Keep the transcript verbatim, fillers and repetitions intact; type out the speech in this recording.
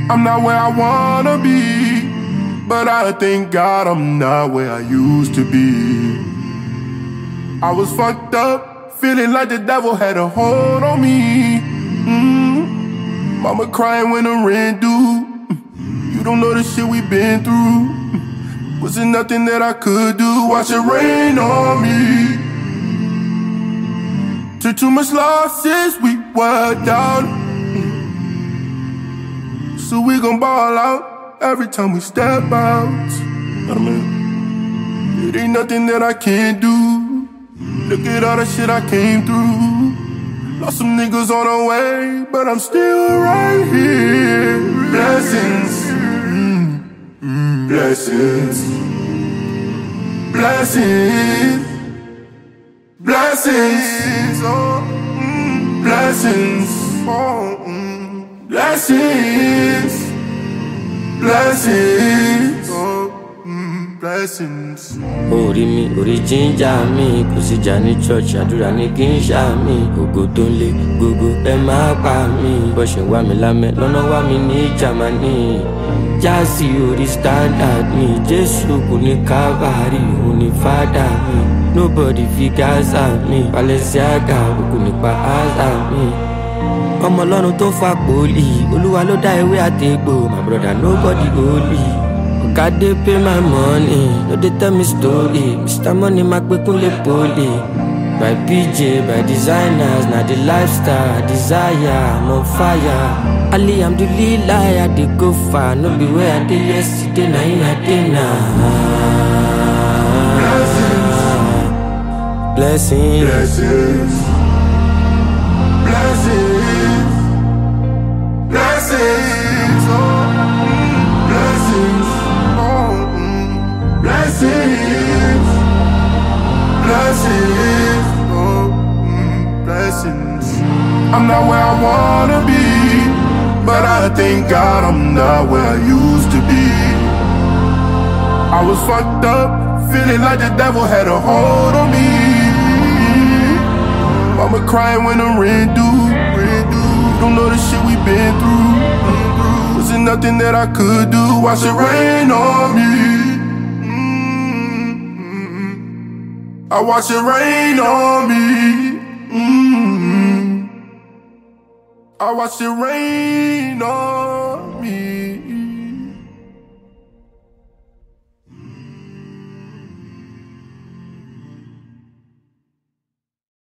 I'm not where I wanna be, but I thank God I'm not where I used to be. I was fucked up, feeling like the devil had a hold on me. mm. Mama crying when the rent due. You don't know the shit we been through. Was there nothing that I could do? Watch it rain on me. Took too much losses, we were down. So we gon' ball out every time we step out. I mean, it ain't nothing that I can't do. Look at all the shit I came through. Lost some niggas on the way, but I'm still right here. Blessings, mm, mm, blessings, blessings, blessings, oh, mm, blessings, oh, mm, blessings, blessings, oh, mm, blessings. Orí mi, orí jíjà mi, kò sí jà ní church, àdúrà ní kí n ṣá mi. Ògo tó ń lé gbogbo ẹ máa pa mí. Bó ṣe wá mi lámẹ́, lọ́nà wá mi ní Jámánì. Jásí orí standard mi, Jésù kò ní Calvary, òun ní fádà mi. Nobody fi Gaza mi, Balenciaga, òkú nípa Aza mi. Ọmọ Ọlọ́run tó fa pòlì, Olúwa ló dá ewé àtegbò, my brother nobody holy. God dey pay my money, no dey tell me story. Mister Money ma pe kunle poli. By P J, by designers, na the lifestyle I desire. I'm on fire. Ali, I'm the lead lie, I dey go far. No be where I dey yesterday, na in I dey now. Blessings, Blessings, blessings, blessings, oh, mm, blessings, oh, mm, blessings, blessings, oh, mm, blessings. I'm not where I wanna be, but I thank God I'm not where I used to be. I was fucked up, feeling like the devil had a hold on me. Mama crying when the rent due. You don't know the shit we been through. Was there nothing that I could do? Watch it rain on me. mm-hmm. I watch it rain on me. mm-hmm. I watch it rain on me.